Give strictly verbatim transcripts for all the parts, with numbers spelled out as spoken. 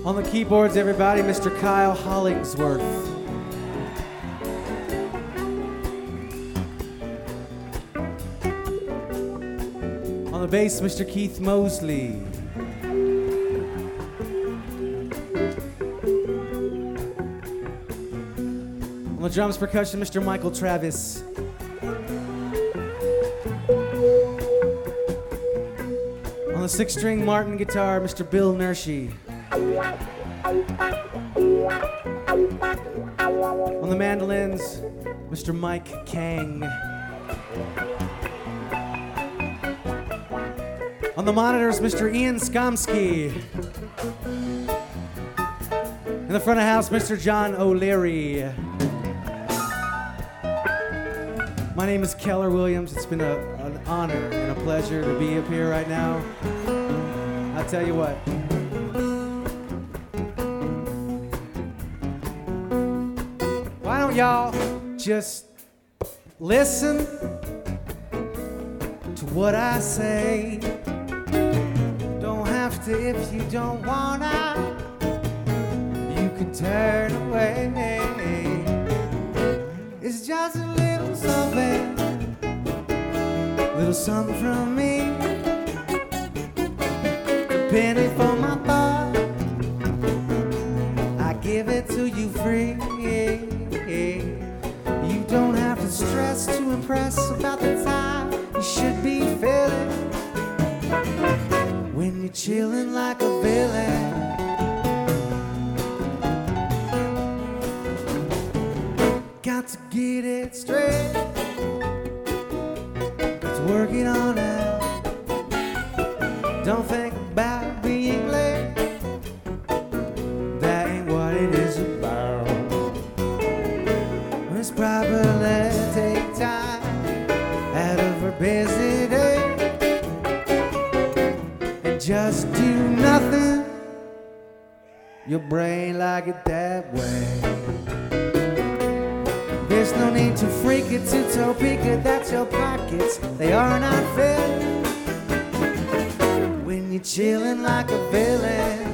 On the keyboards, everybody, Mister Kyle Hollingsworth. On the bass, Mister Keith Mosley. On the drums, percussion, Mister Michael Travis. On the six-string Martin guitar, Mister Bill Nershi. On the mandolins, Mister Mike Kang. On the monitors, Mister Ian Skomsky. In the front of house, Mister John O'Leary. My name is Keller Williams. It's been a, an honor and a pleasure to be up here right now. I'll tell you what. Why don't y'all just listen to what I say? Don't have to if you don't wanna. You can turn away. It's just a little something, little something from me. A penny for my thought, I give it to you free. You don't have to stress to impress about the time you should be feeling when you're chilling like a villain. Got to get it straight, got to work it on out. Don't think about being late, that ain't what it is about. It's probably take time out of her busy day and just do nothing. Your brain like it that way. There's no need to freak it, to Topeka, that's your pockets. They are not fit when you're chilling like a villain.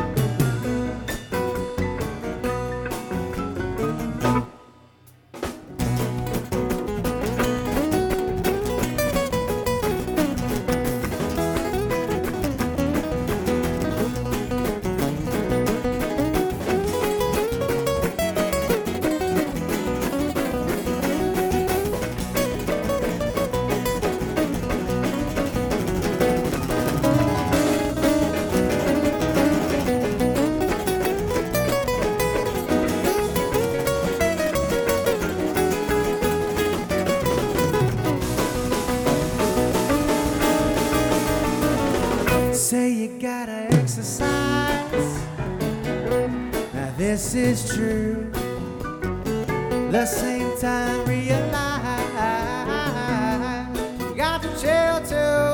Say you gotta exercise. Now this is true. The same time realize you got to chill too.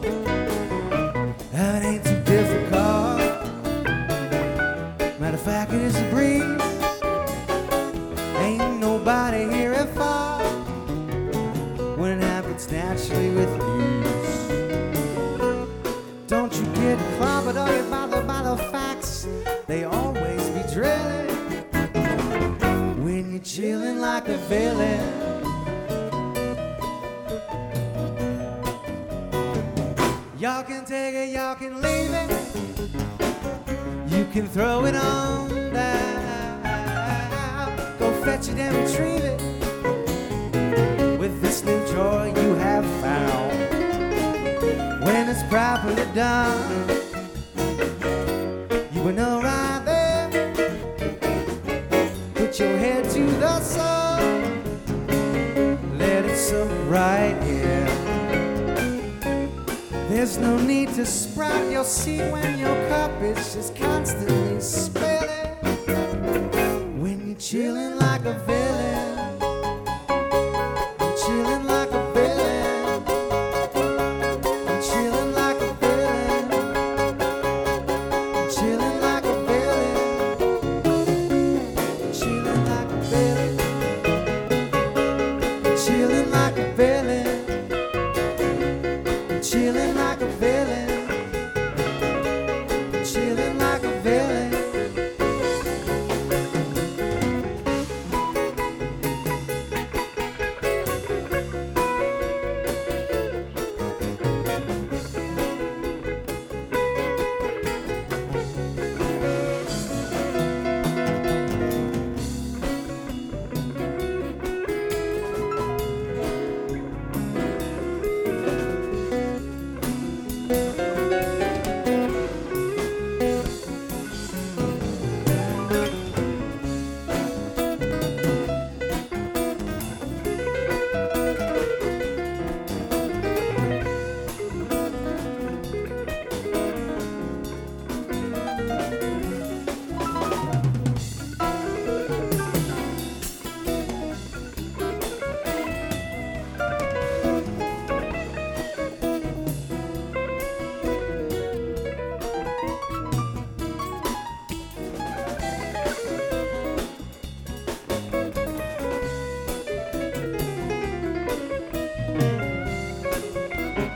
That ain't too difficult. Matter of fact, it is a breeze. Ain't nobody here at fault when it happens naturally with ease. Don't you get clobbered or get bothered by the facts. They always be drilling when you're chilling like a villain. Y'all can take it, y'all can leave it. You can throw it on down. Go fetch it and retrieve it with this new joy you have found. When it's properly done, you will know right there. Put your head to the sun, let it soak right here. There's no need to sprout your seat when your cup is just constantly spilling. When you're chilling like a villain, chilling like a villain, chilling like a villain, chilling like a villain, chilling like a villain, chilling like a villain, chilling like a villain, chilling like a villain.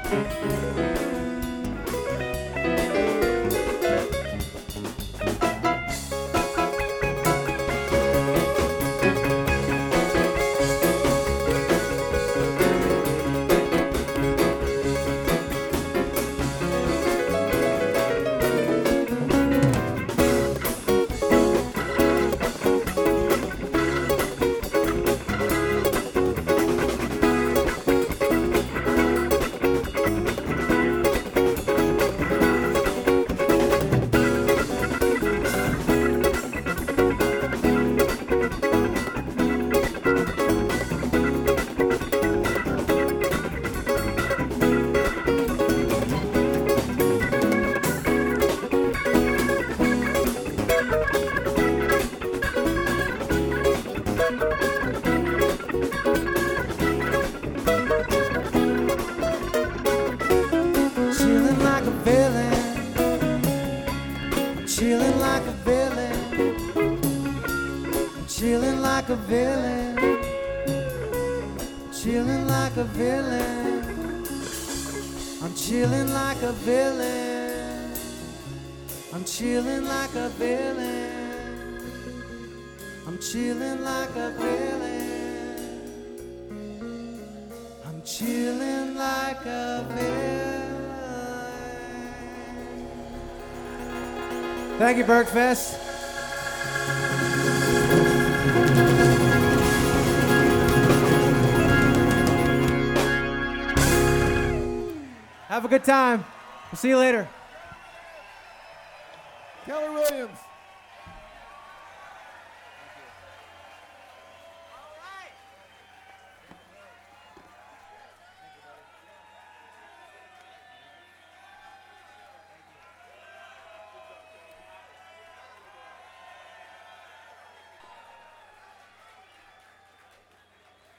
Chilling like a villain, chilling like a villain, chilling like a villain. I'm chilling like a villain. I'm chilling like a villain. I'm chilling like a villain. I'm chilling like a villain. Thank you, Bergfest. Have a good time. We'll see you later. Keller Williams.